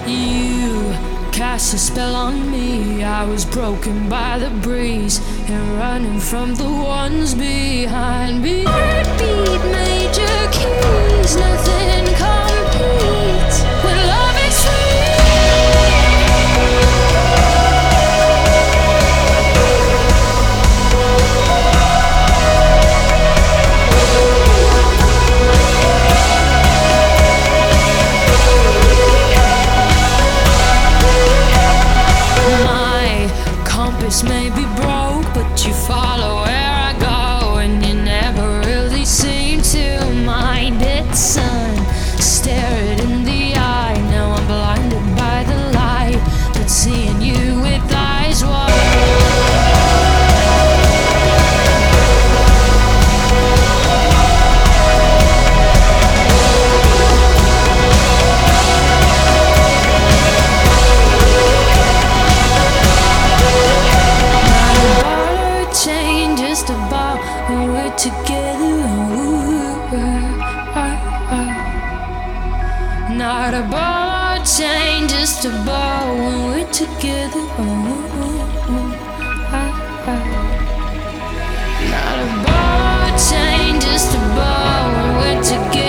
You cast a spell on me. I was broken by the breeze and running from the ones behind me. Heartbeat, major keys, nothing competes when love is free. Compass may be broke, but you follow where I go, and you never really seem to mind it, son. Stare it in the eye. Now I'm blinded by the light, but seeing you with eyes wide. When we're together, not a ball or chain, just a ball when we're together. Not a ball or chain, just a ball when we're together.